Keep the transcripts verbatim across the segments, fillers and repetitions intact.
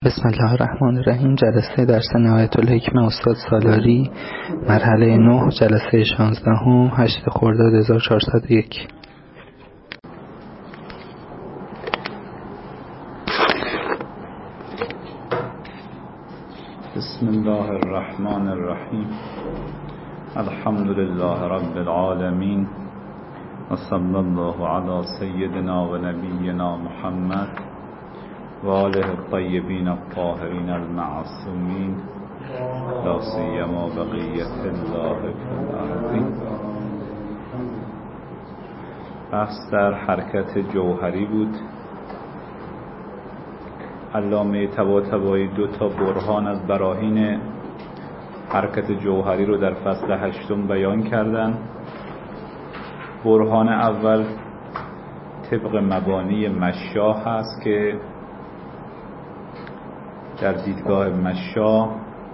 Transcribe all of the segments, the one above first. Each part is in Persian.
بسم الله الرحمن الرحیم. جلسه درس نهایت الحکمه استاد سالاری، مرحله نه، جلسه شانزدهم، هشت خرداد هزار و چهارصد و یک. بسم الله الرحمن الرحیم. الحمد لله رب العالمین و صلی الله علی سیدنا و نبینا محمد و آله الطیبین الطاهرین المعصومین، لا سیما بقیة الله فی الارض. بحث در حرکت جوهری بود. علامه طباطبایی دو تا برهان از براهین حرکت جوهری رو در فصل هشتم بیان کردن. برهان اول طبق مبانی مشاه هست که در دیدگاه مشاه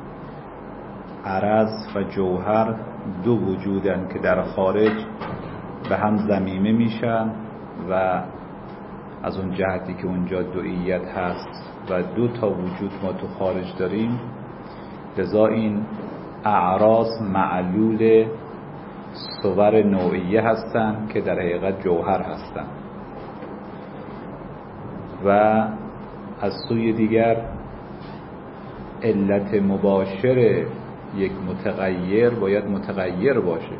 عرض و جوهر دو وجودن که در خارج به هم ضمیمه میشن و از اون جهتی که اونجا دوئیت هست و دو تا وجود ما تو خارج داریم، لذا این اعراض معلول صور نوعیه هستن که در حقیقت جوهر هستن. و از سوی دیگر علت مباشر یک متغیر باید متغیر باشه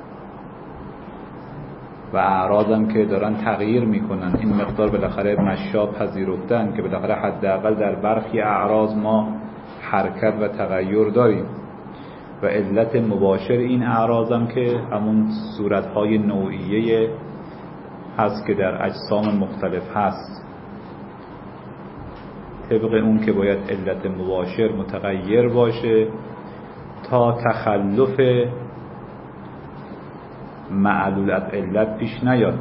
و اعراض هم که دارن تغییر میکنن، این مقدار بالاخره مشا پذیرفتن که بالاخره حداقل در برخی اعراض ما حرکت و تغییر داریم و علت مباشر این اعراض هم که همون صورتهای نوعیه هست که در اجسام مختلف هست. طبق اون که باید علت مباشر متغیر باشه تا تخلف معلول از علت پیش نیاد،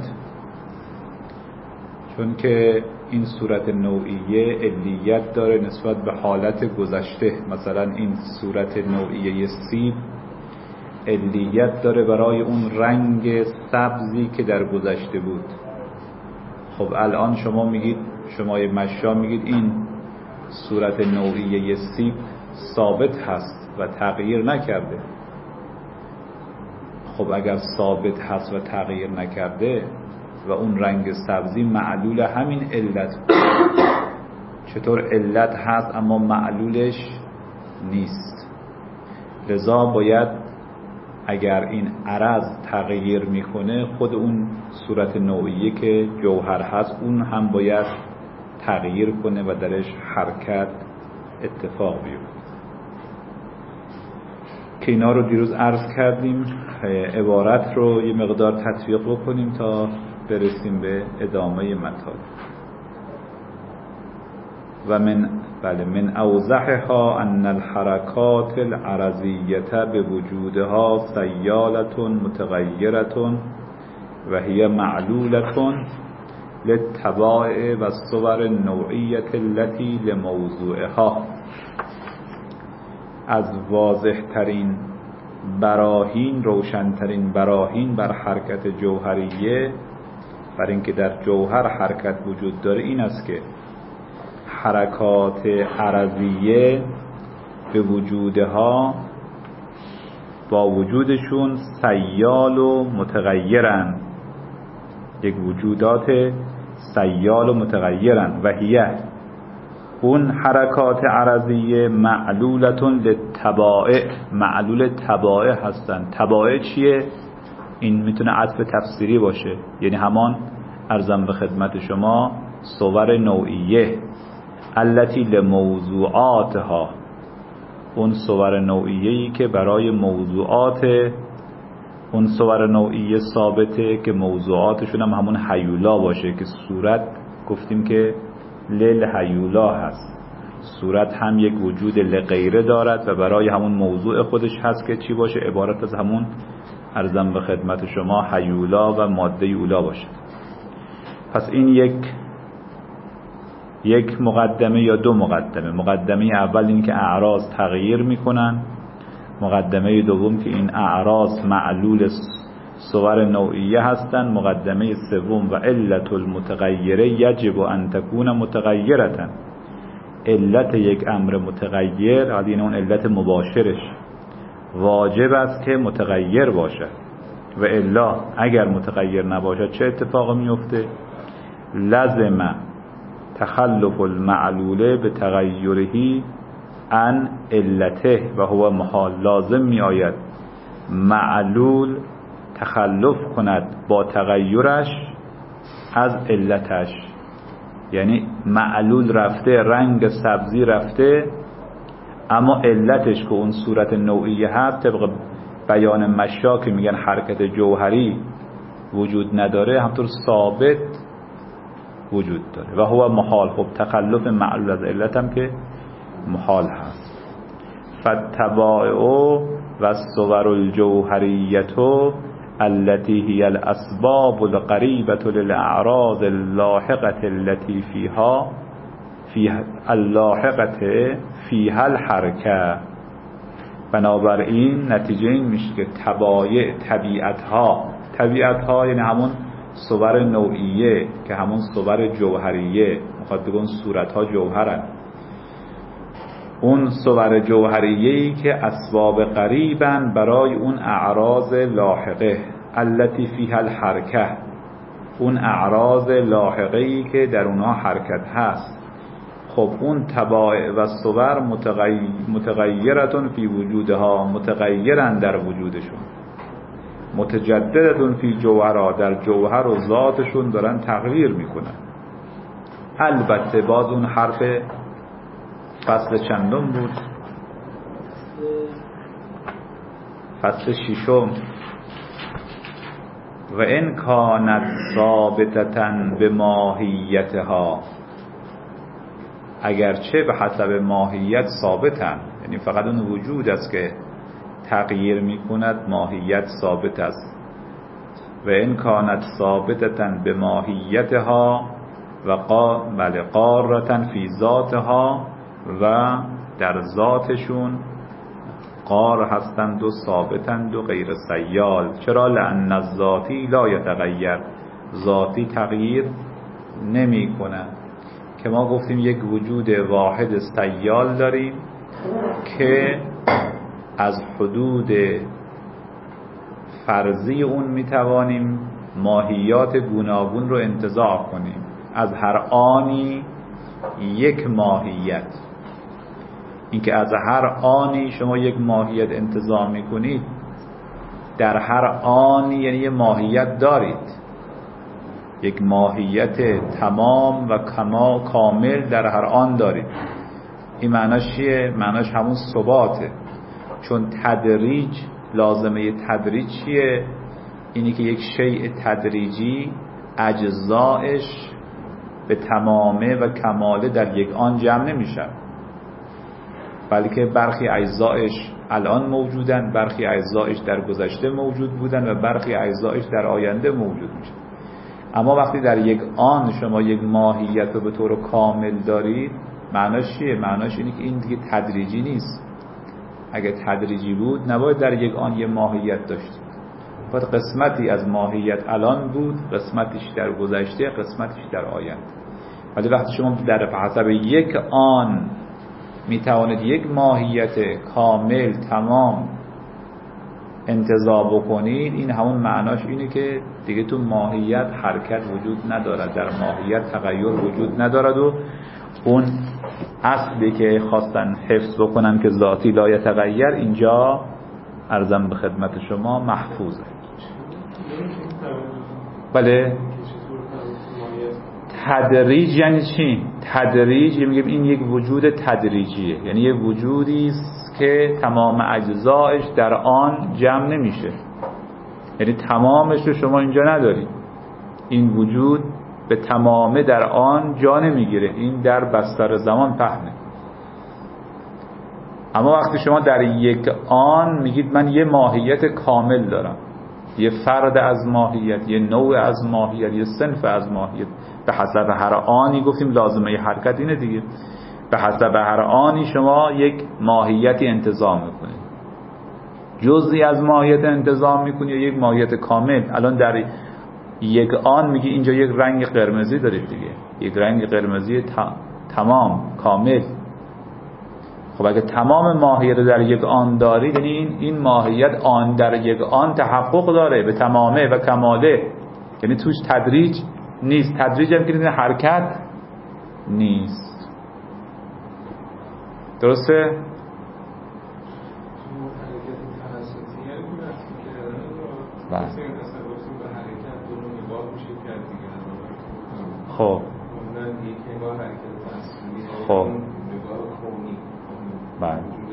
چون که این صورت نوعیه علیت داره نسبت به حالت گذشته. مثلا این صورت نوعیه سیب علیت داره برای اون رنگ سبزی که در گذشته بود. خب الان شما میگید، شمای مشا میگید این صورت نوعیه سیب ثابت هست و تغییر نکرده. خب اگر ثابت هست و تغییر نکرده و اون رنگ سبزی معلول همین علت، چطور علت هست اما معلولش نیست؟ لذا باید اگر این عرض تغییر میکنه خود اون صورت نوعیه که جوهر هست اون هم باید تغییر کنه و درش حرکت اتفاق بیفته. که اینا رو دیروز عرض کردیم. عبارت رو یه مقدار تطبیق بکنیم تا برسیم به ادامه مطالب. و من بله من اوضحها ان الحرکات العرضیه بوجودها سیالة متغیرة و هي معلولة للطبائع و الصور النوعیه التي لموضوعها. از واضح ترین براهین، روشنترین براهین بر حرکت جوهریه، بر اینکه در جوهر حرکت وجود داره، این است که حرکات عرضیه به وجودها با وجودشون سیال و متغیرن، یک وجودات سیال و متغیرن و هیه اون حرکات عرضیه معلولتون للطبائع، معلول طبائع هستن. طبائع چیه؟ این میتونه عطف تفسیری باشه، یعنی همان ارزم به خدمت شما صور نوعیه التي لموضوعاتها، اون صور نوعیه‌ای که برای موضوعات اون صور نوعیه ثابته که موضوعاتشون هم همون هیولا باشه که صورت گفتیم که لیل هیولا هست. صورت هم یک وجود لغیره دارد و برای همون موضوع خودش هست که چی باشه؟ عبارت از همون ارزم به خدمت شما هیولا و ماده اولا باشه. پس این یک یک مقدمه یا دو مقدمه. مقدمه اول این که اعراض تغییر میکنن، مقدمه دوم که این اعراض معلول صور نوعیه هستند. مقدمه سوم و علت المتغیره یجب ان تکون متغیرة، علت یک امر متغیر، این اون علت مباشرش، واجب است که متغیر باشد و الا اگر متغیر نباشد چه اتفاق میفته؟ لازم تخلف المعلوله به تغییره عن علته و هو محال. لازم می آید معلول تخلف کند با تغییرش از علتش. یعنی معلول رفته، رنگ سبزی رفته، اما علتش که اون صورت نوعی هست طبق بیان مشاک میگن حرکت جوهری وجود نداره، همطور ثابت وجود داره و هو محال. خب تخلف معلول از علت هم که محال هست. فالتبائع و الصور الجوهریه التي هي الاسباب القریبه للاعراض اللاحقه التي فيها فيها اللاحقه فيها الحركه. بنابراین نتیجه این میشه که تبایع، طبیعت ها، طبیعت ها یعنی همون صور نوعیه که همون صور جوهریه، میخواد بگه اون صورت ها جوهرن، اون صور جوهریه‌ای که اسباب قریبن برای اون اعراض لاحقه التي فيها الحرکه، اون اعراض لاحقه‌ای که در اونها حرکت هست. خب اون تبائع و صور متغیر متغیرتون فی وجودها، متغیرن در وجودشون، متجددتون فی جوهرها، در جوهر و ذاتشون دارن تغییر میکنن. البته باز اون حرف فصل چندم بود؟ فصل ششم. و ان کانت ثابتة به ماهیتها، اگرچه به حسب ماهیت ثابتن، یعنی فقط اون وجود است که تغییر میکند، ماهیت ثابت است. و ان کانت ثابتة به ماهیتها و قا بله قارة فی ذاتها، و در ذاتشون قار هستند و ثابتند و غیر سیال. چرا؟ لأن الذاتی لا یتغیر، ذاتی تغییر نمی کنه. که ما گفتیم یک وجود واحد سیال داریم که از حدود فرضی اون میتوانیم ماهیات گوناگون رو انتزاع کنیم. از هر آنی یک ماهیت، اینکه از هر آنی شما یک ماهیت انتزاع میکنید، در هر آنی یعنی یک ماهیت دارید، یک ماهیت تمام و کما کامل در هر آن دارید. این معناش چیه؟ معناش همون ثباته. چون تدریج، لازمه تدریج چیه؟ اینی که یک شیء تدریجی اجزایش به تمامه و کماله در یک آن جمع نمیشن، بلکه برخی اجزایش الان موجودن، برخی اجزایش در گذشته موجود بودن و برخی اجزایش در آینده موجود میشن. اما وقتی در یک آن شما یک ماهیت رو به طور کامل دارید، معناش چیه؟ معناش اینه که این دیگه تدریجی نیست. اگه تدریجی بود نباید در یک آن یک ماهیت داشتید، باید قسمتی از ماهیت الان بود، قسمتیش در گذشته، قسمتیش در آینده. ولی وقتی شما در حسب یک آن میتوانید یک ماهیت کامل تمام انتزاع بکنید، این همون معناش اینه که دیگه تو ماهیت حرکت وجود ندارد، در ماهیت تغییر وجود ندارد و اون اصلی که خواستن حفظ بکنن که ذاتی لا یتغیر، اینجا عرضم به خدمت شما محفوظه. بله. تدریج یعنی چی؟ تدریج میگیم این یک وجود تدریجیه، یعنی یک وجودی است که تمام اجزایش در آن جمع نمیشه، یعنی تمامش رو شما اینجا ندارید. این وجود به تمامه در آن جا نمیگیره، این در بستر زمان پهنه. اما وقتی شما در یک آن میگید من یه ماهیت کامل دارم، یه فرد از ماهیت، یه نوع از ماهیت، یه صنف از ماهیت، به حسب هر آنی گفتیم لازمه حرکت اینه دیگه، به حسب هر آنی شما یک ماهیتی انتزاع میکنید، جزئی از ماهیت انتزاع میکنید یا یک ماهیت کامل. الان در یک آن میگی اینجا یک رنگ قرمزی دارید دیگه، یک رنگ قرمزی تمام کامل، خب اگه تمام ماهیت در یک آن دارید، یعنی این این ماهیت آن در یک آن تحقق داره به تمامه و کماله، یعنی توش تدریج نیست. تدریج هم که حرکت نیست. درسته؟ بله. خب خب بله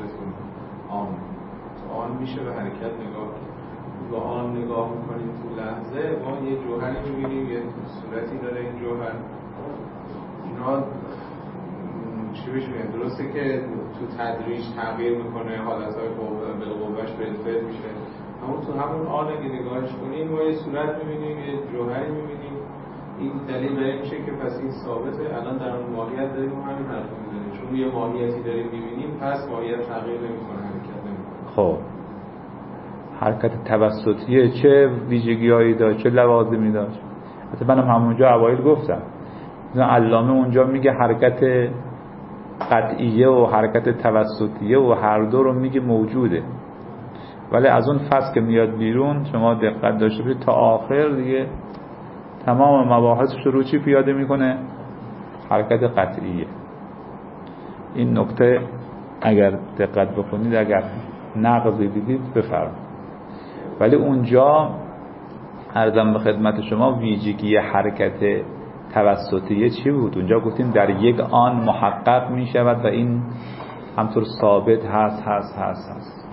آن میشه به حرکت نگاه کنید. با آن نگاه میکنید تو لحظه ما یه جوهری میبینیم، یه صورتی داره این جوهر. اینا چی بهش میگن؟ درسته که تو تدریج تغییر میکنه، حالتهای بالقوهش فلفل میشه، اما تو همون آن اگه نگاهش کنیم ما یه صورت میبینیم، یه جوهری میبینیم. این دلیل داره میشه که پس این ثابته. الان در اون ماهیت داریم همین حرف میزنیم، چون یه ماهیتی داریم میبینیم پس ماهیت تغییر نمیکنه، حرکت نمیکنه. خب حرکت توسطیه چه ویژگی‌هایی داشت، چه لوازمی داشت؟ حتی منم همونجا اوایل گفتم علامه اونجا میگه حرکت قطعیه و حرکت توسطیه و هر دو رو میگه موجوده، ولی از اون فصل که میاد بیرون شما دقت داشته باشید تا آخر دیگه تمام مباحثش رو چی پیاده میکنه؟ حرکت قطعیه. این نکته اگر دقت بکنید، اگر نقضی دیدید بفرمایید. ولی اونجا عرضم به خدمت شما ویژگی حرکت توسطیه چی بود؟ اونجا گفتیم در یک آن محقق می شود و این همطور ثابت هست هست هست هست.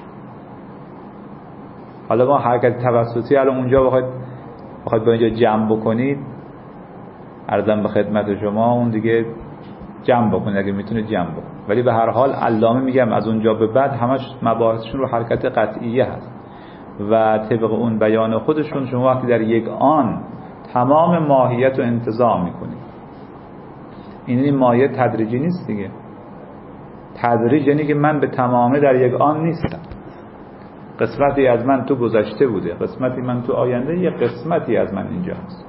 حالا ما حرکت توسطیه الان اونجا بخواید بخواید به اینجا جمع بکنید، عرضم به خدمت شما اون دیگه جمع بکنید اگه میتونه جمع بکنید. ولی به هر حال علامه میگم از اونجا به بعد همش مباحثشون رو حرکت قطعیه هست و طبق اون بیان خودشون شما وقتی در یک آن تمام ماهیت رو انتزاع میکنید. این ماهیت تدریجی نیست دیگه. تدریج یعنی که من به تمامه در یک آن نیستم. قسمتی از من تو گذشته بوده، قسمتی من تو آینده، یه قسمتی از من اینجا هست.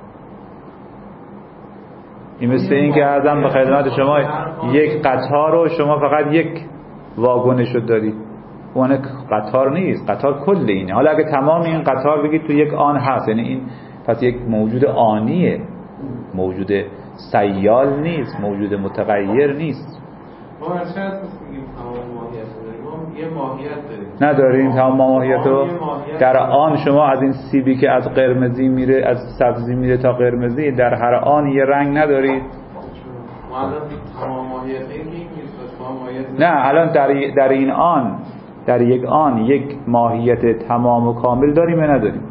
این مثل این که ازم به خدمت شما یک قطار رو شما فقط یک واگنشو دارید، اون قطار نیست، قطار کل اینه. حالا اگه تمام این قطار بگید تو یک آن هست، یعنی این پس یک موجود آنیه، موجود سیال نیست، موجود متغیر نیست. ما هر چه هست میگیم تمام ماهیت داریم، ما یه ماهیت داریم نداریم تمام ماهیت رو. در آن شما از این سیبی که از قرمزی میره، از سبزی میره تا قرمزی، در هر آن یه رنگ ندارید. ما الان تمام ماهیت این نه، الان در در این آن در یک آن یک ماهیت تمام و کامل داریم یا نداریم؟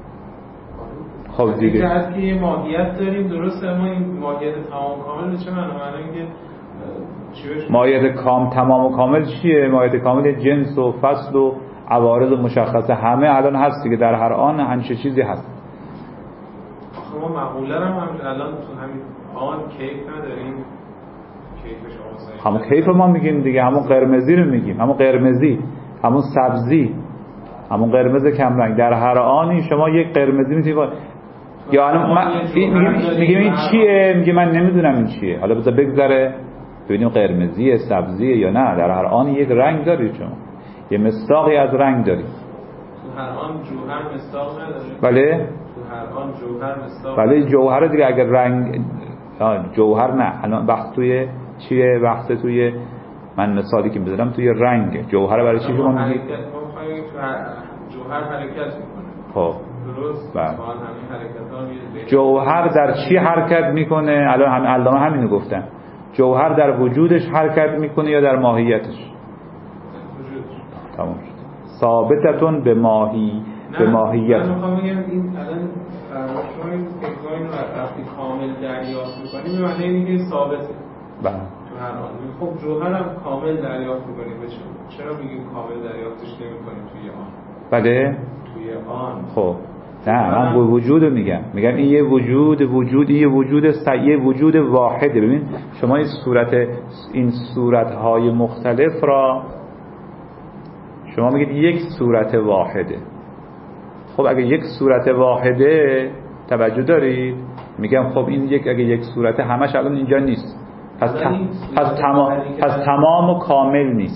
خب دیگه اینکه از که یه ماهیت داریم درسته، اما این ماهیت تمام کامل به چه معنی؟ معنی اینکه ماهیت کام تمام و کامل چیه؟ ماهیت کامل جنس و فصل و عوارض مشخصه همه الان هست دیگه، در هر آن هنچه چیزی هست. آخه ما معقولا هم الان تو همین آن کیف نداریم. کیفش آسایی همون کیف ما میگیم دیگه، همون قرمزی رو میگیم، همون قرمزی، همون سبزی، همون قرمز کم رنگ. در هر آنی شما یک قرمزی میتونید یا الان میگیم این چیه؟ میگه من نمیدونم این چیه، حالا بذار بگذره ببینیم قرمزیه سبزیه یا نه. در هر آن یک رنگ دارید شما، یه مصداقی از رنگ دارید. تو هر آن جوهر مصداق نداره. بله تو هر آن جوهر مصداق. بله جوهر دیگه اگر رنگ جوهر نه. الان بحث توی چیه؟ بحث توی من مثالی که میذارم توی رنگ. جوهر برای چی شما میگید؟ جوهر حرکت میکنه. خب درست. بله. همین حرکت‌ها جوهر در چی حرکت میکنه؟ الان هم علامه همینو گفتن. جوهر در وجودش حرکت میکنه یا در ماهیتش؟ وجود. تمام شد. ثابتتون به ماهی به ماهیت. من میخوام بگم این الان فرمایش‌ها این فکرای رو وقتی کامل دریافت میکنیم به معنی اینه که ثابته. بله. تو هر آن. خب جوهر هم کامل دریافت میکنیم. چرا میگیم کامل دریافتش نمیکنیم توی آن؟ بله. توی آن. خب نه من وجود رو میگم میگم این یه وجود وجود یه وجود سعی وجود واحده. ببین شما این صورت این صورت‌های مختلف را شما میگید یک صورت واحده. خب اگه یک صورت واحده توجه دارید میگم خب این یک اگه یک صورت همش الان اینجا نیست، پس ت... پس تمام پس تمام و کامل نیست.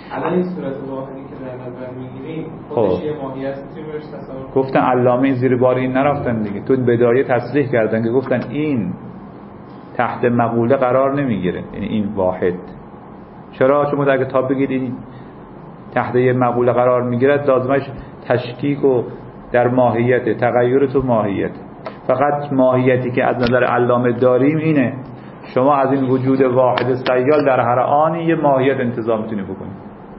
الان این صورت واحدی که در نظر میگیریم خودش یه ماهیت میتونیم بهش تصور کنیم. گفتن علامه زیر بار این نرفتن دیگه، تو بدایه تصریح کردن که گفتن این تحت مقوله قرار نمیگیره، یعنی این واحد. چرا؟ چون اگه تا بگید این تحت یه مقوله قرار میگیره لازمش تشکیک و در ماهیت، تغییر تو ماهیت. فقط ماهیتی که از نظر علامه داریم اینه شما از این وجود واحد سیال در هر آنی یه ماهیت انتزاع میتونی بکنی.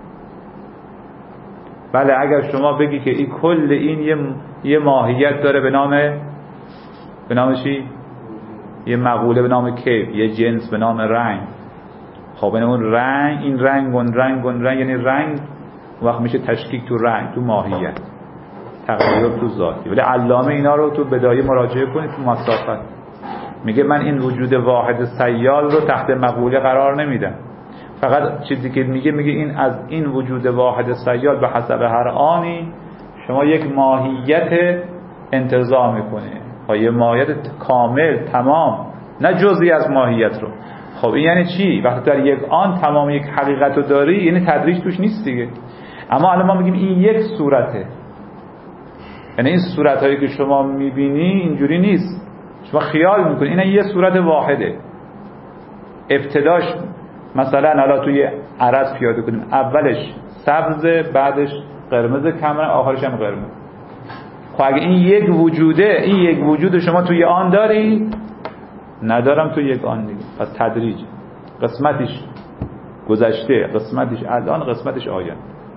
بله اگر شما بگی که این کل این یه یه ماهیت داره به نام به نام چی؟ یه مقوله به نام کیف، یه جنس به نام رنگ. خب این اون رنگ، این رنگ اون رنگ اون رنگ یعنی رنگ وقت میشه تشکیک تو رنگ، تو ماهیت، تغییر تو ذاتی. ولی علامه اینا رو تو بدایه مراجعه کنید تو مسافت میگه من این وجود واحد سیال رو تحت مقوله قرار نمیدم. فقط چیزی که میگه میگه این از این وجود واحد سیال به حسب هر آنی شما یک ماهیت انتزاع میکنه، ها یه ماهیت کامل تمام، نه جزئی از ماهیت رو. خب این یعنی چی؟ وقتی در یک آن تمام یک حقیقت رو داری یعنی تدریج توش نیست دیگه. اما الان ما میگیم این یک صورته، یعنی این صورتایی که شما میبینی اینجوری نیست، شما خیال میکنی این یه صورت واحده. ابتداش مثلا حالا توی عرض پیاده کنیم اولش سبز بعدش قرمز کمر آخرش هم قرمز. خب اگه این یک وجوده، این یک وجود شما توی آن داری؟ ندارم توی یک آن دیگه. پس تدریج قسمتش گذشته، قسمتش الان، قسمتش آینده.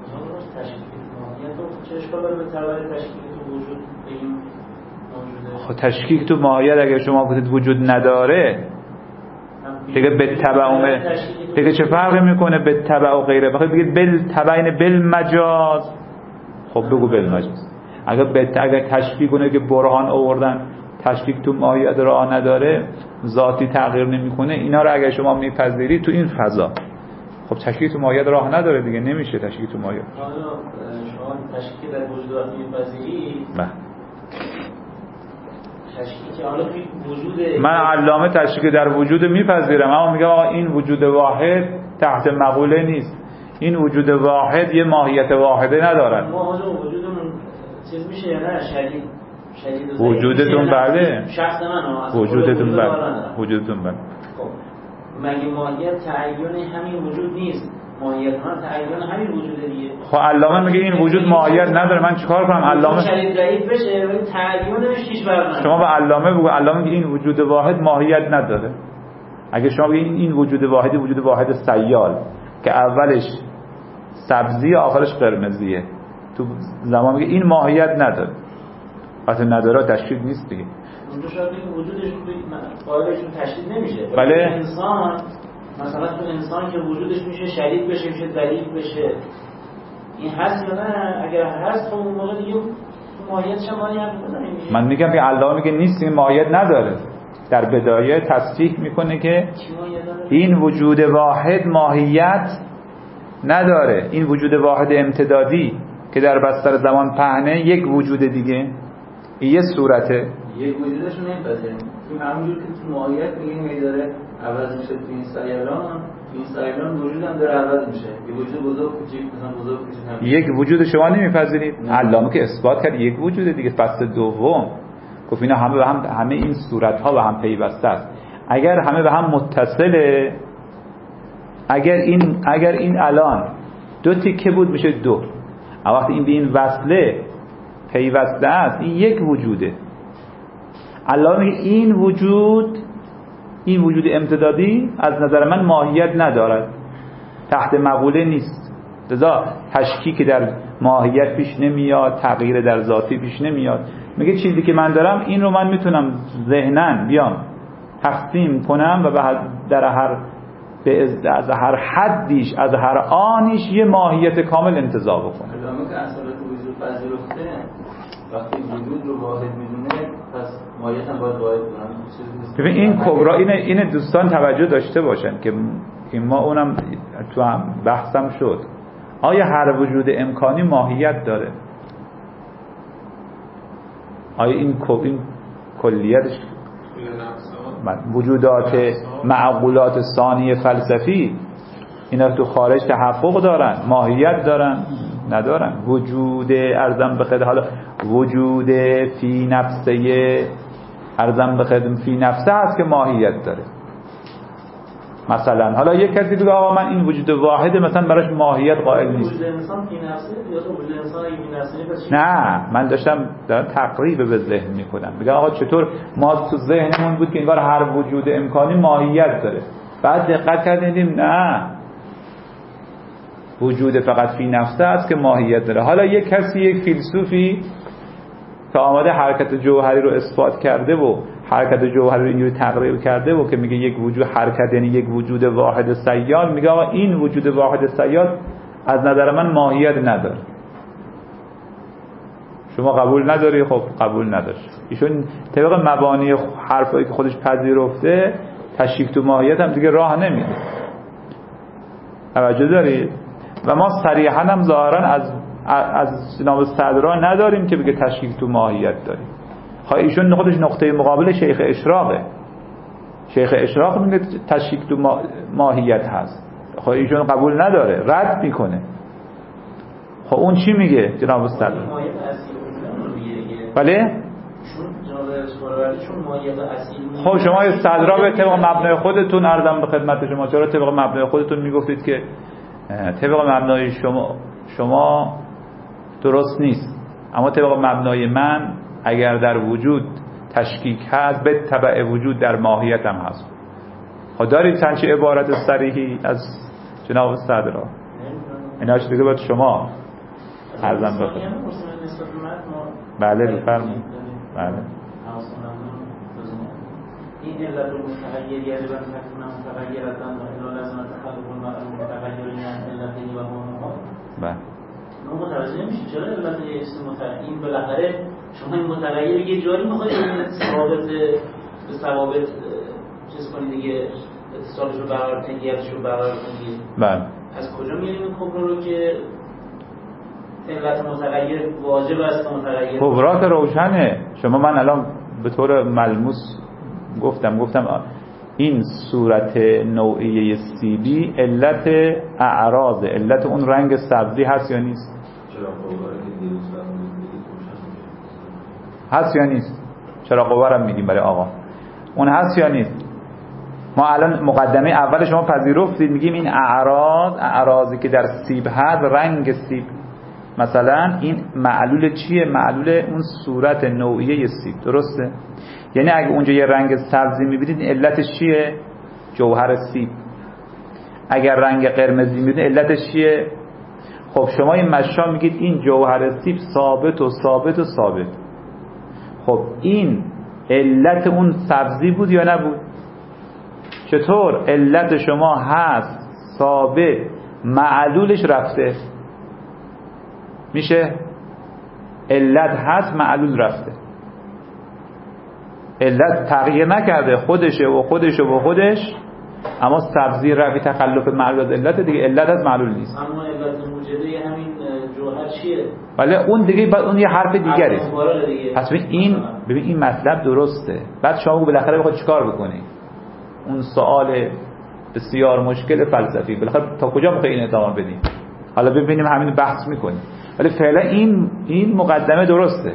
چه اشکال داره به تبع تشکیک تو وجود بگیم موجوده؟ خب تشکیک تو ماهیت اگر شما گفتید وجود نداره دیگه به تبع اومه دیگه چه فرقی میکنه به تبع و غیره؟ بخواد بگید بل تبعین بالمجاز، خب بگو بالمجاز. اگر به اگر تشکیک کنه که برهان آوردن تشکیک تو ماهیت راه نداره، ذاتی تغییر نمیکنه، اینا رو اگر شما میپذیری تو این فضا، خب تشکیک تو ماهیت راه نداره دیگه، نمیشه تشکیک تو ماهیت. حالا شما تشکیک در وجود وقتی میپذیری نه تشکیک حالا توی وجود من علامه تشکیک در وجود میپذیرم، اما میگم آقا این وجود واحد تحت مقوله نیست، این وجود واحد یه ماهیت واحده ندارد. ما حالا وجودمون چیز میشه یا نه؟ شدید شدید وجودتون بله، شخص من وجودتون بله، وجودتون بله. خب مگه ماهیت تعین همین وجود نیست؟ ماهیت ها تعین همین وجود دیگه. خب علامه میگه این وجود ماهیت نداره، من چیکار کنم؟ علامه شدید ضعیف بشه ولی تعینش هیچ برنامه. شما به علامه بگو، علامه میگه این وجود واحد ماهیت نداره. اگه شما بگید این وجود واحدی وجود واحد سیال که اولش سبزی آخرش قرمزیه، تو زمان میگه این ماهیت نداره، وقتی نداره تشکیل نیست دیگه. اونجا شاید این وجودش قائلشون تشکیل نمیشه. بله انسان مثلا تو انسان که وجودش میشه شدید بشه، میشه ضعیف بشه، این هست یا نه؟ اگر هست خب اون موقع دیگه ماهیتش هم ماهیت نداره. من میگم که علامه میگه نیست، این ماهیت نداره، در بدایه تصریح میکنه که این وجود واحد ماهیت نداره. این وجود واحد امتدادی که در بستر زمان پهنه یک وجود دیگه، یه صورته، یک وجودش نمیپذیریم. این همونجور که تو ماهیت میگیم ای داره عوض میشه، تو این سایلان این سایلان وجود هم داره عوض میشه، یه وجود بزرگ کوچیک مثلا بزرگ کوچیک. یک وجود شما نمیپذیرید؟ علامه که اثبات کرد یک وجود دیگه. فصل دوم گفت اینا همه به هم، همه این صورت ها به هم پیوسته است. اگر همه به هم متصله، اگر این اگر این الان دو تیکه بود میشه دو، وقتی این به این وصله پیوسته است این یک وجوده. علامه میگه این وجود، این وجود امتدادی از نظر من ماهیت ندارد، تحت مقوله نیست، لذا تشکیک در ماهیت پیش نمیاد، تغییر در ذاتی پیش نمیاد. میگه چیزی که من دارم این رو من میتونم ذهناً بیام تقسیم کنم و در هر از هر حدیش از هر آنیش یه ماهیت کامل انتزاع بکنم. علامه که اصالت وجود پذیرفته وقتی وجود رو واحد میدونه پس ماهیت هم باید واحد کنم. ببین این کبرا، اینه اینه دوستان توجه داشته باشن که این ما اونم تو هم بحثم شد، آیا هر وجود امکانی ماهیت داره؟ آیا این این کلیتش وجودات معقولات ثانی فلسفی اینا تو خارج تحقق دارن، ماهیت دارن؟ ندارن. وجود ارزم به خدمت، حالا وجود فی نفسه ارزم به خدمت فی نفسه هست که ماهیت داره. مثلا حالا یک کسی بگه آقا من این وجود واحده مثلا براش ماهیت قائل نیست. وجود انسان فی نفسه یا تو وجود انسان فی نفسه؟ نه، من داشتم دارم تقریب به ذهن میکنم. بگه آقا چطور ما تو ذهنمون بود که انگار هر وجود امکانی ماهیت داره، بعد دقت کردیم نه، وجود فقط فی نفسه است که ماهیت داره. حالا یک کسی، یک فیلسوفی که آمده حرکت جوهری رو اثبات کرده و حرکت جوهری رو اینجوری تقریر کرده و که میگه یک وجود حرکت یعنی یک وجود واحد سیال، میگه آقا این وجود واحد سیال از نظر من ماهیت نداره. شما قبول نداری؟ خب قبول نداشت. ایشون طبق مبانی حرفایی که خودش پذیرفته تشریح تو ماهیت هم دیگه راه نمیده. توجه دارید؟ و ما صریحا هم ظاهرا از از جناب صدرا نداریم که بگه تشکیک تو ماهیت داریم. خب ایشون خودش نقطه مقابل شیخ اشراقه. شیخ اشراق میگه تشکیک تو ماهیت هست. خب ایشون قبول نداره، رد میکنه. خب اون چی میگه جناب صدرا؟ بله؟ خب شما صدرا به طبق مبنای خودتون عرضم به خدمت شما، چرا طبق مبنای خودتون میگفتید که طبق مبنای شما شما درست نیست، اما طبق مبنای من اگر در وجود تشکیک هست به تبع وجود در ماهیت هم هست. خب دارید چند عبارت صریحی از جناب صدرا؟ ایناش دیگه باید شما عرضم به خدمت. بله بفرمایید. بله این علت المتغیر یعنی بر تکون متغیرتن و الا لازم تخلف المتغیر یعنی علتی و هم. بله ما متوجه نمیشیم چرا علت اسم متغیر بالاخره شما این متغیر یه جوری میخواید ثابت به ثوابت چیز کنید دیگه، اتصالش رو برقرار کنید، یادش رو برقرار کنید. بله از کجا میاریم این کبرا رو که علت متغیر واجب است متغیر؟ کبرات روشنه. شما من الان به طور ملموس گفتم گفتم این صورت نوعیه سی بی علت اعراض، علت اون رنگ سبزی هست یا نیست؟ هست یا نیست؟ چرا قوارم میگیم برای آقا اون هست یا نیست؟ ما الان مقدمه اول شما پذیرفتید میگیم این اعراض، اعراضی که در سیب هست رنگ سیب، مثلا این معلول چیه؟ معلول اون صورت نوعیه سیب، درسته؟ یعنی اگه اونجا یه رنگ سبزی میبینید علتش چیه؟ جوهر سیب. اگر رنگ قرمزی میبینید علتش چیه؟ خب شما این مشا میگید این جوهر سیب ثابت و ثابت و ثابت. خب این علت اون سبزی بود یا نبود؟ چطور علت شما هست ثابت معلولش رفته؟ میشه علت هست معلول رفته، علت تغییر نکرده، خودشه و خودشه و خودش، اما سبزی روی تخلف معلول از علت دیگه، علت از معلول نیست. اما علت موجده همین جوهر چیه؟ ولی اون دیگه بعد اون یه حرف دیگره. پس ببین این ببین این مطلب درسته. بعد شما بالاخره بخواد چیکار بکنی؟ اون سوال بسیار مشکل فلسفی بالاخره تا کجا میخوای این ادامه بدیم؟ حالا ببینیم همین بحث میکنیم. ولی فعلا این این مقدمه درسته.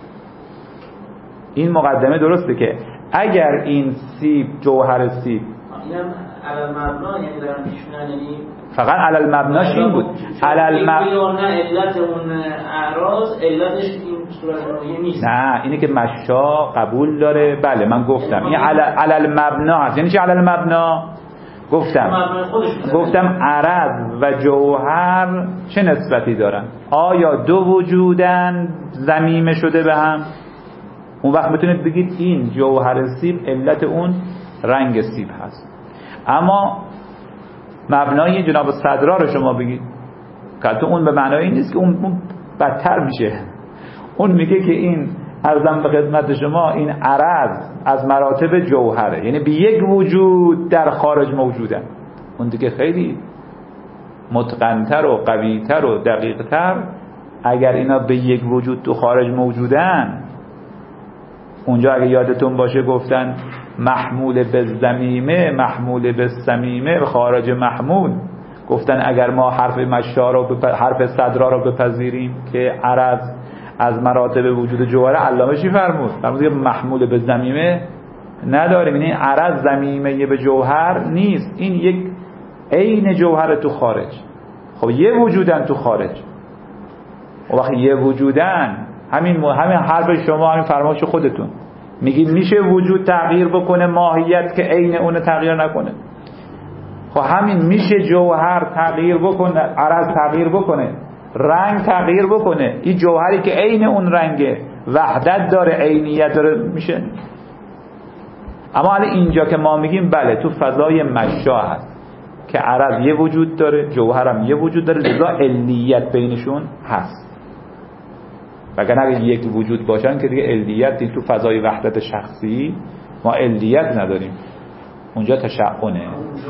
این مقدمه درسته که اگر این سیب جوهر سیب اینم علل مبنا یعنی دارن پیشونن، یعنی فقط علل مبناش این بود. علل مبنا نه علت اون اعراض علتش این صورت نوعیه نیست. نه اینه که مشا قبول داره. بله من گفتم این علل مبنا هست. یعنی چی علل مبنا؟ گفتم گفتم عرض و جوهر چه نسبتی دارن؟ آیا دو وجودن ضمیمه شده به هم؟ اون وقت میتونید بگید این جوهر سیب علت اون رنگ سیب هست. اما مبنای جناب صدرا رو شما بگید که تو اون به معنای این نیست که اون, اون بدتر میشه. اون میگه که این عرضم به خدمت شما این عرض از مراتب جوهره، یعنی به یک وجود در خارج موجوده. اون دیگه خیلی متقن‌تر و قوی‌تر و دقیق‌تر. اگر اینا به یک وجود تو خارج موجودن، اونجا اگه یادتون باشه گفتن محمول به زمیمه محمول به سمیمه خارج محمول، گفتن اگر ما حرف مشا رو بپ... حرف صدرا رو بپذیریم که عرض از مراتب وجود جوهره، علامه چی فرمود؟ فرمود که محمول به ضمیمه نداریم، یعنی عرض ضمیمه به جوهر نیست، این یک عین جوهر تو خارج. خب یه وجودن تو خارج، و وقتی یه وجودن، همین همین حرف شما، همین فرمایش خودتون میگید میشه وجود تغییر بکنه ماهیت که عین اون تغییر نکنه. خب همین میشه جوهر تغییر بکنه، عرض تغییر بکنه، رنگ تغییر بکنه، این جوهری که عین اون رنگه، وحدت داره، عینیت داره، میشه. اما حالا اینجا که ما میگیم بله تو فضای مشا هست که عرض یه وجود داره، جوهرم یه وجود داره، لذا علیت بینشون هست. وگرنه اگه یک وجود باشن که دیگه علیت تو فضای وحدت شخصی ما علیت نداریم، اونجا تشعونه.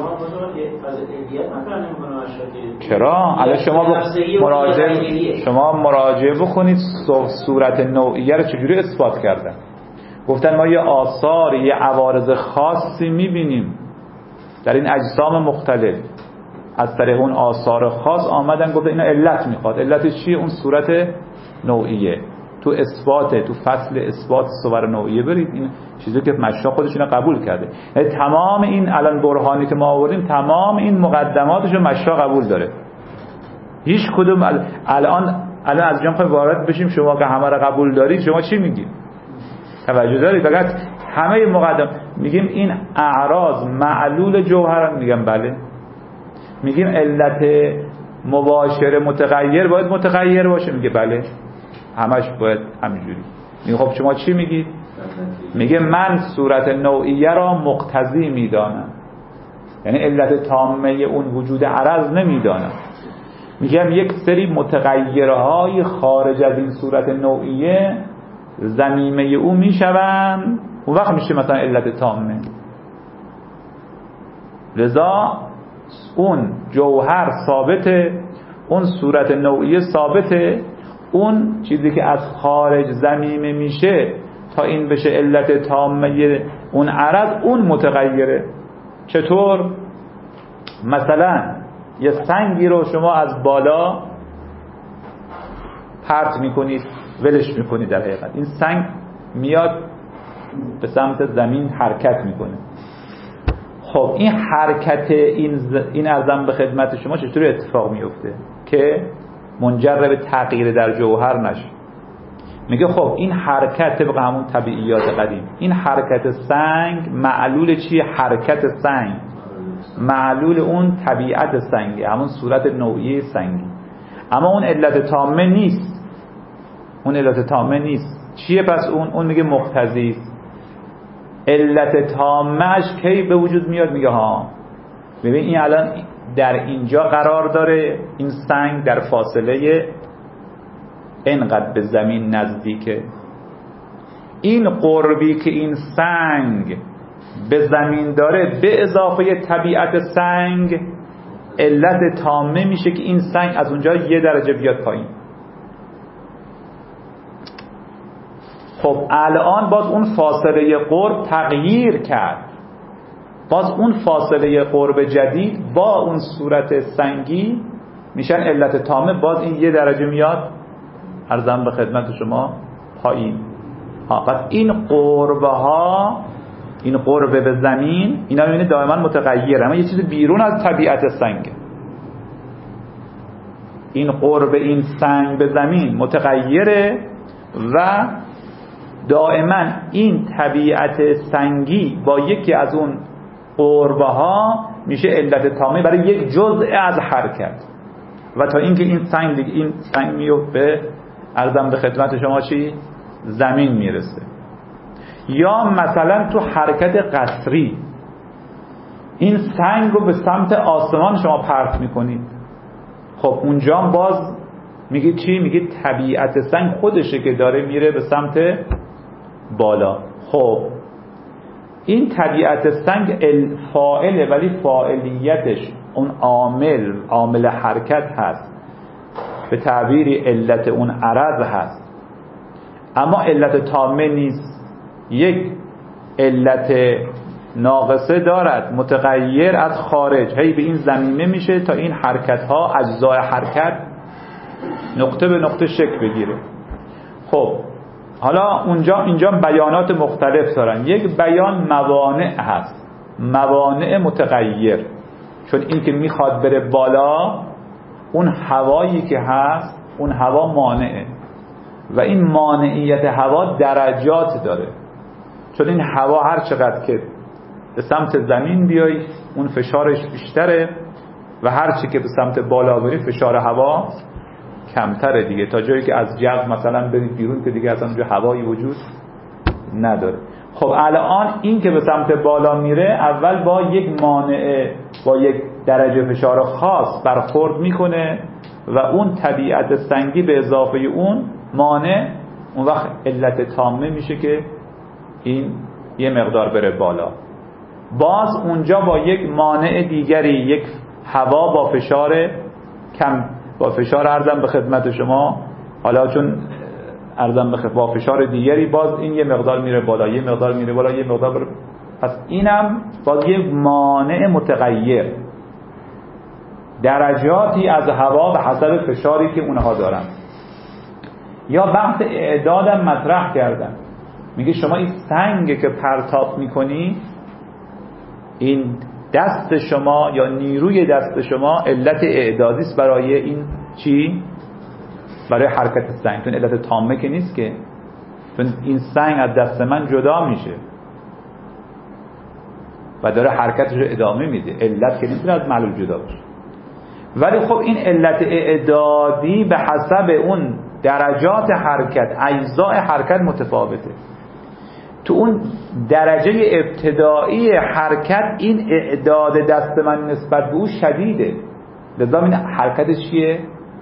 چرا؟ الان شما مراجعه شما مراجعه بکنید صورت نوعیه رو چجوری اثبات کردن. گفتن ما یه آثار، یه عوارض خاصی میبینیم در این اجسام مختلف، از طریق اون آثار خاص آمدن گفتن اینا علت میخواد. علتش چیه؟ اون صورت نوعیه. تو اثبات، تو فصل اثبات صور نوعیه برید، این چیزی که مشا خودشون قبول کرده. یعنی تمام این الان برهانی که ما آوردیم، تمام این مقدماتش رو مشا قبول داره. هیچ کدوم الان الان از جنب وارد بشیم، شما که همه رو قبول دارید، شما چی میگید؟ توجه دارید؟ فقط همه مقدم میگیم این اعراض معلول جوهرن، میگم بله. میگیم علت مباشر متغیر باید متغیر باشه، میگه بله، همش باید همینجوری. میگه خب شما چی میگید؟ میگه من صورت نوعیه را مقتضی میدانم، یعنی علت تامه اون وجود عرض نمیدانم. میگم یک سری متغیرهای خارج از این صورت نوعیه ضمیمه او میشوند، اون وقت میشه مثلا علت تامه. لذا اون جوهر ثابته، اون صورت نوعیه ثابته، اون چیزی که از خارج ضمیمه میشه تا این بشه علت تامه اون عرض، اون متغیره. چطور؟ مثلا یه سنگی رو شما از بالا پرت میکنید، ولش میکنید، در حقیقت این سنگ میاد به سمت زمین حرکت میکنه. خب این حرکت این ز... این ارزم به خدمت شما چطوری اتفاق میفته که منجر به تغییر در جوهر نشه؟ میگه خب این حرکت طبق همون طبیعیات قدیم، این حرکت سنگ معلول چیه؟ حرکت سنگ معلول اون طبیعت سنگی، همون صورت نوعی سنگی. اما اون علت تامه نیست، اون علت تامه نیست. چیه پس اون؟ اون میگه مقتضی است. علت تامهش کی به وجود میاد؟ میگه ها ببین این الان در اینجا قرار داره، این سنگ در فاصله اینقدر به زمین نزدیکه، این قربی که این سنگ به زمین داره به اضافه طبیعت سنگ علت تامه میشه که این سنگ از اونجا یه درجه بیاد پایین. خب الان باز اون فاصله قرب تغییر کرد، باز اون فاصله قرب جدید با اون صورت سنگی میشن علت تامه، باز این یه درجه میاد عرضم به خدمت شما پایین. ها پس این قربه ها، این قربه به زمین، اینا میبینید دائما متغیره، اما یه چیز بیرون از طبیعت سنگه. این قربه این سنگ به زمین متغیره و دائما این طبیعت سنگی با یکی از اون قربه ها میشه علت تامه برای یک جزء از حرکت. و تا اینکه این سنگ دیگه این سنگ میفته به عرضم به خدمت شما چی؟ زمین میرسه. یا مثلا تو حرکت قصری این سنگ رو به سمت آسمان شما پرت میکنید، خب اونجا باز میگه چی؟ میگه طبیعت سنگ خودشه که داره میره به سمت بالا. خب این طبیعت سنگ فاعله، ولی فاعلیتش اون عامل عامل حرکت هست، به تعبیری علت اون عرض هست، اما علت تامه نیست. یک علت ناقصه دارد متغیر از خارج، هی به این ضمیمه میشه تا این حرکت ها، اجزای حرکت نقطه به نقطه شکل بگیره. خب حالا اونجا اینجا بیانات مختلف دارن. یک بیان موانع هست، موانع متغیر، چون این که میخواد بره بالا، اون هوایی که هست، اون هوا مانعه و این مانعیت هوا درجات داره، چون این هوا هر چقدر که به سمت زمین بیای اون فشارش بیشتره و هر چی که به سمت بالا بری فشار هوا کمتره دیگه، تا جایی که از جو مثلا برید بیرون که دیگه اصلا اونجا هوایی وجود نداره. خب الان این که به سمت بالا میره، اول با یک مانع، با یک درجه فشار خاص برخورد میکنه و اون طبیعت سنگی به اضافه اون مانع، اون وقت علت تامه میشه که این یه مقدار بره بالا. باز اونجا با یک مانع دیگری، یک هوا با فشار کم، با فشار عرضم به خدمت شما، حالا چون عرضم به خدمت با فشار دیگری باز این یه مقدار میره بالا، یه مقدار میره بالا، یه مقدار بره. پس اینم باز یک مانع متغیر، درجاتی از هوا به حسب فشاری که اونها دارن. یا بحث اعدادم مطرح کردن، میگه شما این سنگ که پرتاب میکنی، این دست شما یا نیروی دست شما علت اعدادی است برای این چی؟ برای حرکت سنگ، چون علت تامه که نیست که، چون این سنگ از دست من جدا میشه و داره حرکتش رو ادامه میده، علت که نمیتونه از معلول جدا بشه. ولی خب این علت اعدادی به حسب اون درجات حرکت، اجزای حرکت متفاوته. تو اون درجه ابتدایی حرکت این اعداد دست من نسبت به او شدیده، لذا این حرکتش چیه؟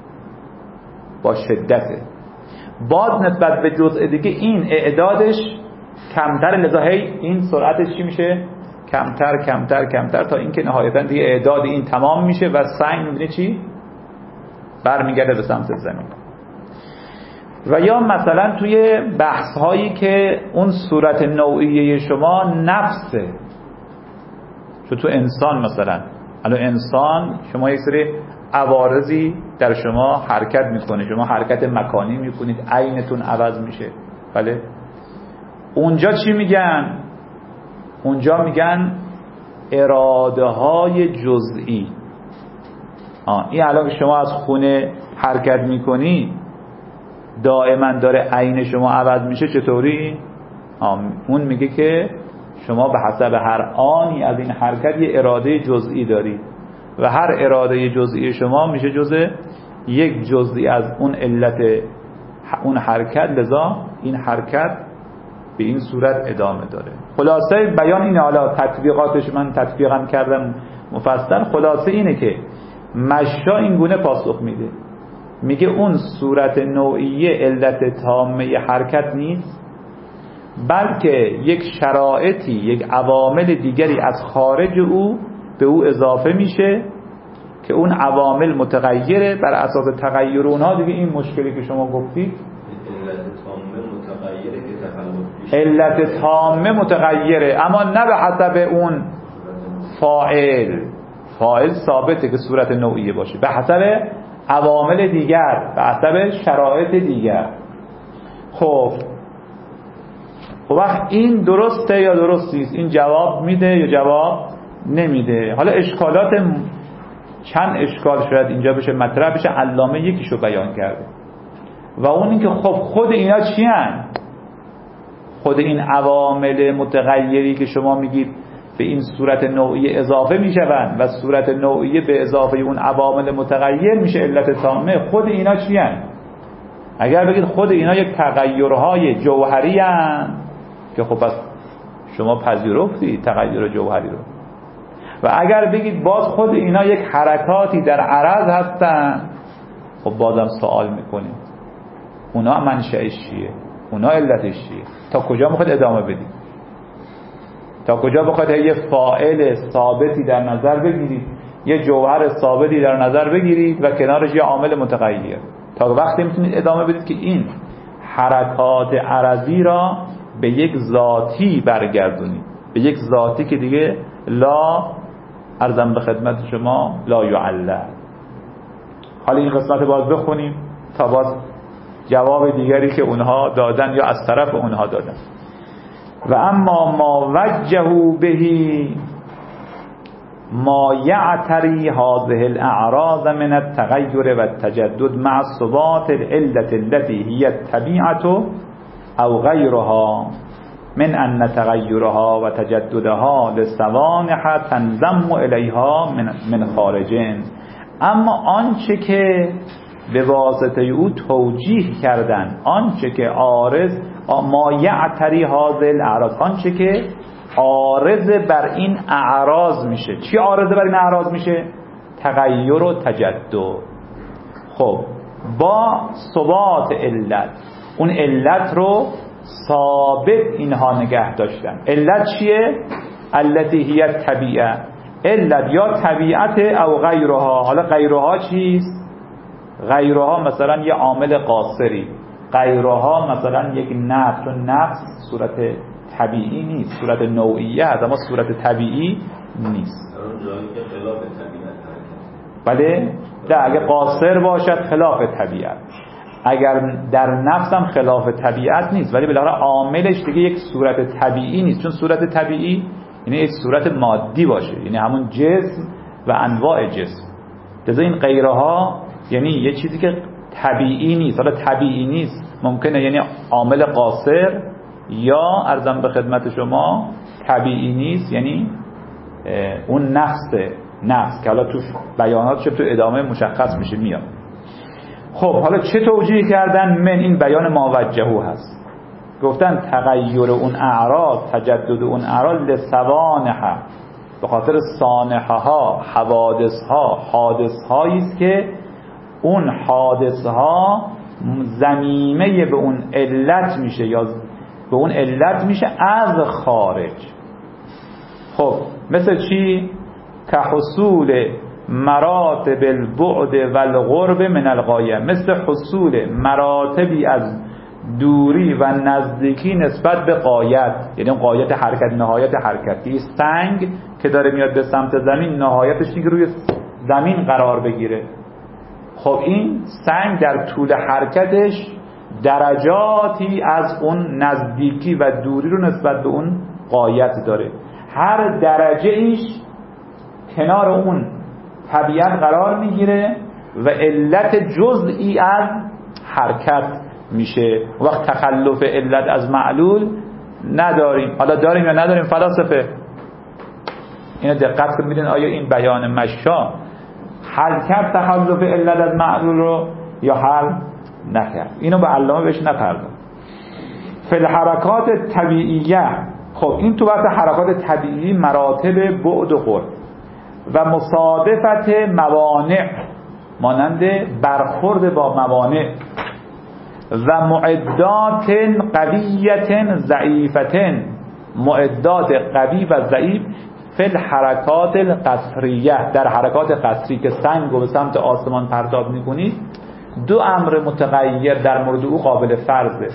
با شدته. باز نسبت به جزء دیگه این اعدادش کمتر، لذا هی این سرعتش چی میشه؟ کمتر کمتر کمتر تا اینکه نهایتا دیگه اعداد این تمام میشه و سنگ میبینه چی؟ برمیگرده به سمت زمین. و یا مثلا توی بحث هایی که اون صورت نوعیه شما نفسه، چون تو انسان مثلا الان انسان شما یک سری عوارضی در شما حرکت میکنه، شما حرکت مکانی میکنید، عینتون عوض میشه. بله اونجا چی میگن؟ اونجا میگن اراده های جزئی. آه. این الان که شما از خونه حرکت میکنی دائما داره عین شما عوض میشه، چطوری؟ آه. اون میگه که شما به حسب هر آنی از این حرکت یه اراده جزئی دارید و هر اراده جزئی شما میشه جزء یک جزئی از اون علت اون حرکت، لذا این حرکت به این صورت ادامه داره. خلاصه بیان اینه، حالا تطبیقاتش من تطبیقم کردم مفصل. خلاصه اینه که مشا این گونه پاسخ میده، میگه اون صورت نوعیه علت تامه حرکت نیست، بلکه یک شرایطی، یک عوامل دیگری از خارج او به او اضافه میشه که اون عوامل متغیره، بر اساس تغییر اونها دیگه این مشکلی که شما گفتید علت تامه متغیره که تفاوت علت تامه متغیره، اما نه به حسب اون فاعل. فاعل ثابته که صورت نوعیه باشه، به حسب عوامل دیگر، به حسب شرایط دیگر. خب خب وقت این درسته یا درست نیست؟ این جواب میده یا جواب نمیده؟ حالا اشکالات چند اشکال شاید اینجا بشه مطرح بشه، علامه یکیشو بیان کرده و اون این که خب خود اینا چی هن؟ خود این عوامل متغیری که شما میگید به این صورت نوعی اضافه میشوند و صورت نوعی به اضافه اون عوامل متغیر میشه علت تامه، خود اینا چی هن؟ اگر بگید خود اینا یک تغیرهای جوهری هن که خب پس شما پذیرفتید تغییر جوهری رو، و اگر بگید باز خود اینا یک حرکاتی در عرض هستن، خب بازم سوال میکنیم اونا منشأش چیه؟ اونا علتش چیه؟ تا کجا میخواد ادامه بدید؟ تا کجا بخواید یه فاعل ثابتی در نظر بگیرید، یه جوهر ثابتی در نظر بگیرید و کنارش یه عامل متغیر، تا وقتی میتونید ادامه بدید که این حرکات عرضی را به یک ذاتی برگردونید، به به یک ذاتی که دیگه لا ارزم به خدمت شما لا یعلل. حالا این قسمت باز بخونیم تا باز جواب دیگری که اونها دادن یا از طرف اونها دادن. و اما ما وجهو بهی ما یعتری هذه الاعراض من التغیر و التجدد مع ثبات العلة التي هي الطبيعة او غیرها من ان تغیرها و تجددها للسوانح تنضم الیها من, من خارجین. اما آنچه که به واسطه او توجیه کردن، آنچه که عارض ما یعتری هذه الاعراض، آنچه که عارض بر این اعراض میشه. چی عارض بر این اعراض میشه؟ تغییر و تجدد. خب با ثبات علت، اون علت رو ثابت اینها نگه داشتن. علت چیه؟ التي هي الطبیعه، علت یا طبیعت او غیرها. حالا غیرها چیست؟ غیرها مثلا یه عامل قاصری، غیرها مثلا یک نفس، چون نفس صورت طبیعی نیست، صورت نوعیه هست اما صورت طبیعی نیست. اون جایی که خلاف طبیعت حرکت. بله، ده اگه قاصر باشد خلاف طبیعت، اگر در نفس هم خلاف طبیعت نیست، ولی بالاخره عاملش دیگه یک صورت طبیعی نیست. چون صورت طبیعی یعنی یک صورت مادی باشه، یعنی همون جسم و انواع جسم. لذا این غیرها یعنی یه چیزی که طبیعی نیست. حالا طبیعی نیست ممکنه یعنی عامل قاصر، یا ارزم به خدمت شما طبیعی نیست یعنی اون نفس نفس که حالا تو بیانات شد تو ادامه مشخص میشه میاد. خب حالا چه توجیه کردن؟ من این بیان ماوجهو هست. گفتن تغییر اون اعراض، تجدد اون اعراض لسوانح، به خاطر سانحه ها، حوادث ها، حادث هایی است که اون حادث ها ضمیمه به اون علت میشه یا به اون علت میشه از خارج. خب مثل چی؟ که حصول مراتب البعد و القرب من الغایه، مثل حصول مراتبی از دوری و نزدیکی نسبت به غایت، یعنی غایت حرکت، نهایت حرکتی. سنگ که داره میاد به سمت زمین، نهایتش دیگه روی زمین قرار بگیره. خب این سنگ در طول حرکتش درجاتی از اون نزدیکی و دوری رو نسبت به اون غایت داره. هر درجه ایش کنار اون طبیعت قرار میگیره و علت جزئی از حرکت میشه. وقت تخلف علت از معلول نداریم. حالا داریم یا نداریم فلاسفه؟ اینو دقت کنید ببینید آیا این بیان مشا حل کرد تخلف علت از معلول رو یا حل نکرد؟ اینو به علامه بهش نپرداخت. فی الحرکات طبیعیه، خب این تو وقت حرکات طبیعی مراتب بعد و قرب و مصادفت موانع، مانند برخورد با موانع، و معدات قویت ضعیفت، معدات قوی و ضعیف فی الحرکات القصریه، در حرکات قصری که سنگ رو به سمت آسمان پرتاب میکنید، دو امر متغیر در مورد او قابل فرضه.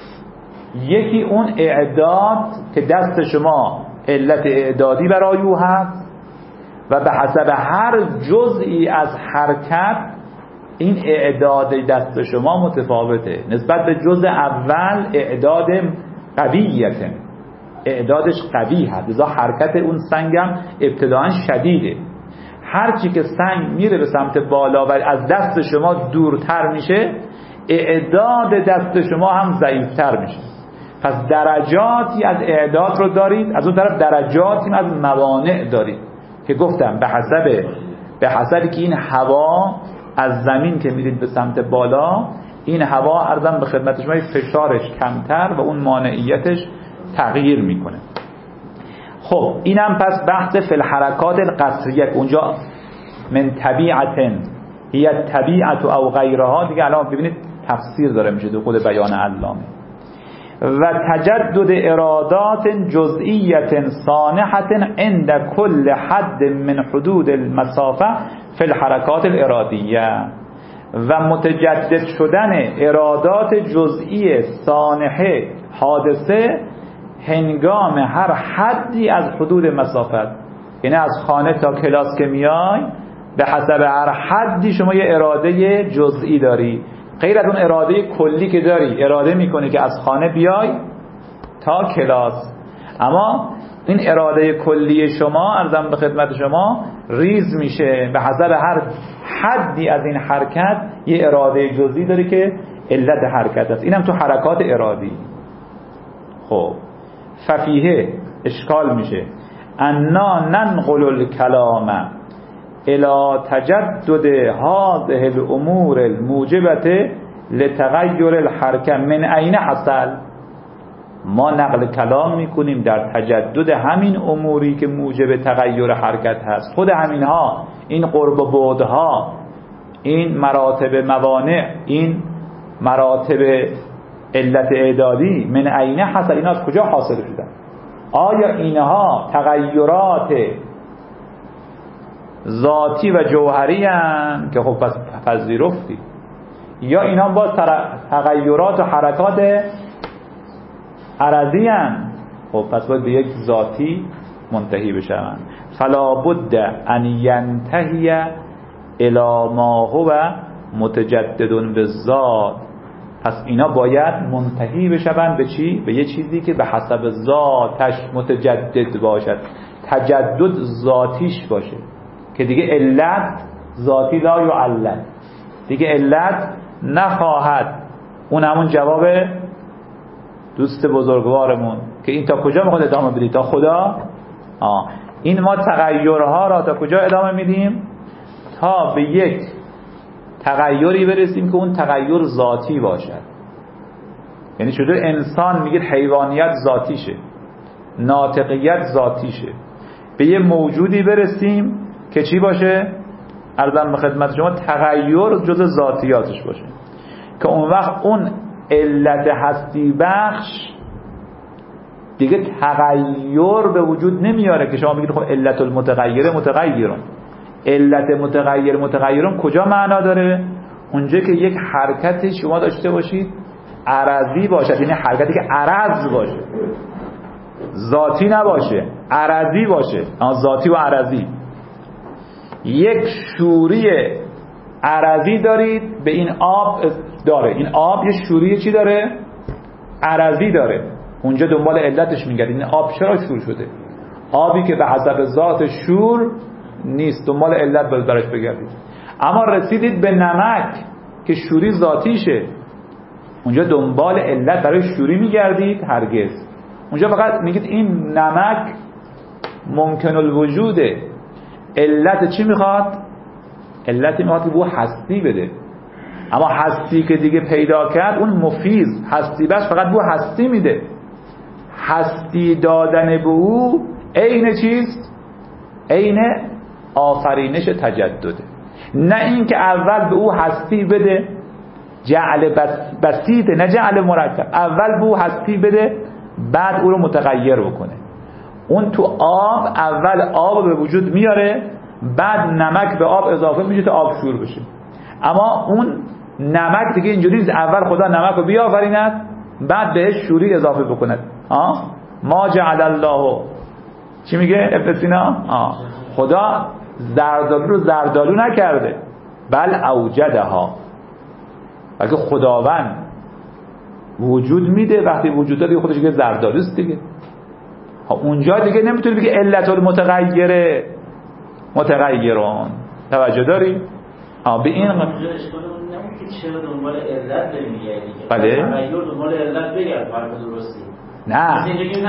یکی اون اعداد که دست شما علت اعدادی برای او هست و به حسب هر جزئی از حرکت این اعداد دست شما متفاوته. نسبت به جزء اول اعداد قویته، اعدادش قوی هست، لذا حرکت اون سنگم ابتداعا شدیده. هرچی که سنگ میره به سمت بالا و از دست شما دورتر میشه، اعداد دست شما هم ضعیفتر میشه. پس درجاتی از اعداد رو دارید، از اون طرف درجاتی از موانع دارید که گفتم به حسب به حسبی که این هوا از زمین که میرید به سمت بالا، این هوا عرضم به خدمت شما فشارش کمتر و اون مانعیتش تغییر میکنه. خب اینم پس بحث فی الحرکات القصریه، اونجا من طبیعت هی طبیعت او غیرها، دیگه الان ببینید تفسیر داره میشه دو خود بیان علامه. و تجدد ارادات جزئیت صانحت عند کل حد من حدود المسافه فی الحرکات الارادیه، و متجدد شدن ارادات جزئی صانحه حادثه هنگام هر حدی از حدود مسافت، یعنی از خانه تا کلاس که میای به حسب هر حدی شما یه اراده جزئی داری، غیر از اون اراده کلی که داری اراده میکنی که از خانه بیای تا کلاس. اما این اراده کلی شما عرضم به خدمت شما ریز میشه به حسب هر حدی از این حرکت یه اراده جزئی داری که علت حرکت است. اینم تو حرکات ارادی. خب ففیه اشکال میشه انا ننقل الکلام الى تجدد هذه الامور الموجبه لتغیر الحرکه من عین حصل. ما نقل کلام میکنیم در تجدد همین اموری که موجب تغییر حرکت هست. خود همینها، این قرب و بعدها، این مراتب موانع، این مراتب علت اعدادی من عین حصل، اینا از کجا حاصل شدن؟ آیا اینها تغییرات ذاتی و جوهری هستند که خب پس پذیرفتی، یا اینا باز تغییرات و حرکات عرضی هستند؟ خب پس باید به یک ذاتی منتهی بشوند. فلا بد ان ینتهی الی ما هو متجدد بالذات. پس اینا باید منتهی بشوند به چی؟ به یه چیزی که به حسب ذاتش متجدد باشد، تجدد ذاتیش باشه، که دیگه علت ذاتی لا یعلل، دیگه علت نخواهد. اون همون جواب دوست بزرگوارمون که این تا کجا میخواد ادامه بدید؟ تا خدا؟ آه. این ما تغییرها را تا کجا ادامه میدیم؟ تا به یک تغییری برسیم که اون تغییر ذاتی باشد. یعنی شده انسان میگه حیوانیت ذاتیشه، ناطقیت ذاتیشه، به یه موجودی برسیم که چی باشه؟ عرضم به خدمت شما تغییر جز ذاتیاتش باشه، که اون وقت اون علت هستی بخش دیگه تغییر به وجود نمیاره که شما میگید خب علت المتغیر متغیرون. علت متغیر متغیرون کجا معنا داره؟ اونجا که یک حرکتی شما داشته باشید عرضی باشد، یعنی حرکتی که عرض باشه، ذاتی نباشه، عرضی باشه. ذاتی و عرضی. یک شوری عرضی دارید به این آب داره، این آب یه شوری چی داره؟ عرضی داره. اونجا دنبال علتش میگردید این آب چرا شور شده؟ آبی که به حسب ذات شور نیست، دنبال علت باید براش بگردید. اما رسیدید به نمک که شوری ذاتیشه، اونجا دنبال علت برای شوری میگردید؟ هرگز. اونجا فقط میگید این نمک ممکن الوجوده. علت چی میخواد؟ علت میخواد که او هستی بده. اما هستی که دیگه پیدا کرد اون مفیز هستی بس فقط او هستی میده. هستی دادن به او عین چیست؟ عین آفرینش تجدده. نه این که اول به او هستی بده، جعل بسیطه، نه جعل مرکب. اول به او هستی بده بعد او رو متغیر بکنه. اون تو آب اول آب به وجود میاره، بعد نمک به آب اضافه میشه تا آب شور بشه. اما اون نمک دیگه اینجوری نیست اول خدا نمک رو بیافریند بعد بهش شوری اضافه بکند. آه؟ ما جعل الله، چی میگه ابن سینا؟ آه. خدا زردالو رو زردالو نکرده، بل اوجدها، بلکه خداوند وجود میده. وقتی وجود داره خودش دیگه زردالوست دیگه. اونجا دیگه نمیتونی بگی علت المتغیره متغیرون. توجه داری؟ آه به این اونجا اشکال اون نمید که چرا دنبال علت داری میگردی که بله؟ تغییر دنبال علت بگرد فرق درستی. نه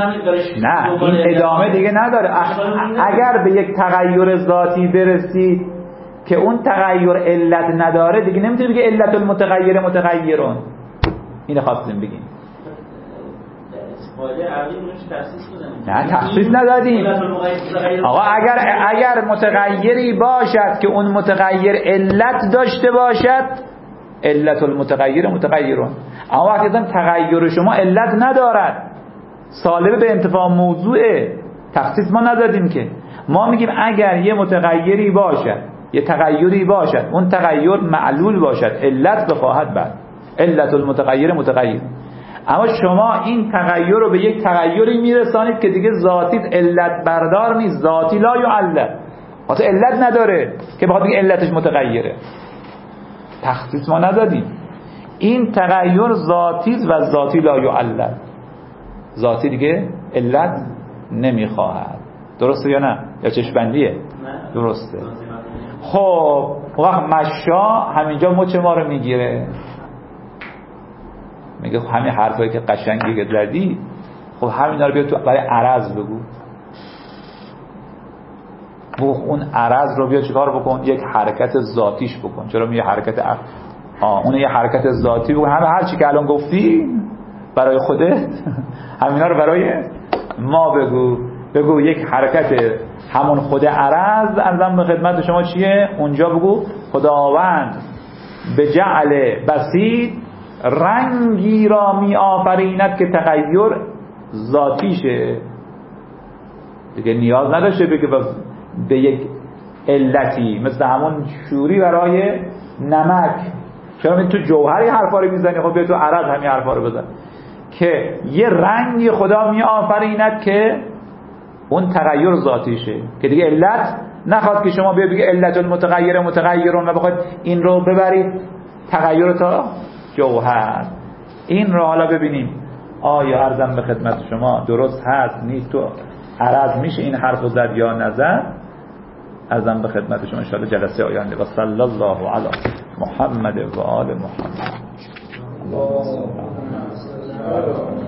نه این ادامه دیگه نداره. اگر به یک تغییر ذاتی برسید که اون تغییر علت نداره دیگه نمیتونی بگی علت المتغیر متغیرون. اینو خواستیم بگیم. نه تخصیص ندادیم آقا. اگر اگر متغیری باشد که اون متغیر علت داشته باشد علت المتغیر متغیرون. اما وقتی تغییر شما علت ندارد سالب به انتفاع موضوعه، تخصیص ما ندادیم که. ما میگیم اگر یه متغیری باشد، یه تغییری باشد، اون تغییر معلول باشد، علت بخواهد بعد علت المتغیر متغیر. اما شما این تغییر رو به یک تغییری میرسانید که دیگه ذاتی علت بردار نیست، ذاتی لا یعلل، واسه علت نداره که بخاطر اینکه علتش متغیره. تخصیص ما ندادیم. این تغییر ذاتی و ذاتی لا یعلل، ذاتی دیگه علت نمیخواهد. درسته یا نه؟ یا چشم‌بندیه؟ درسته. خب وقت مشا همینجا مچ ما رو میگیره، میگه خب همین حرفایی که قشنگی که زدی، خب همینا رو بیا تو برای عرض بگو. بگو اون عرض رو بیا چیکار بکن؟ یک حرکت ذاتیش بکن. چرا میگه حرکت ا... آه اون یه حرکت ذاتی بکن. همه هر چی که الان گفتی برای خودت همینا رو برای ما بگو. بگو یک حرکت همون خود عرض ارزم به خدمت شما چیه؟ اونجا بگو خداوند به جعل بسیط رنگی را می آفریند که تغییر ذاتیشه. دیگه نیاز نداشته بگه به یک علتی، مثل همون شوری برای نمک. چرا می تو جوهری حرفا رو میزنی؟ خب بیا تو عرض همین حرفا رو بزن که یه رنگی خدا می آفریند که اون تغییر ذاتیشه، که دیگه علت نخواد که شما بیا بگی علت المتغیر متغیرون و بخواید این رو ببرید تغییر تا جوهر. این رو حالا ببینیم آیا عرضم به خدمت شما درست هست نیست، تو عرض میشه این حرف رو زد یا نزد. عرضم به خدمت شما ان شاء الله جلسه آینده. و صلی الله علی محمد و آل محمد.